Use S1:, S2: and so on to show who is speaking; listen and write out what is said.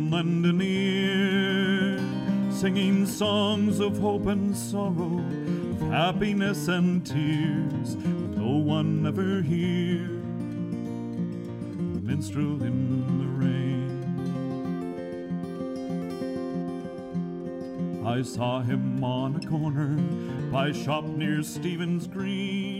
S1: come lend an ear, singing songs of hope and sorrow, of happiness and tears. No one ever hear the minstrel in the rain. I saw him on a corner by a shop near Stephen's Green,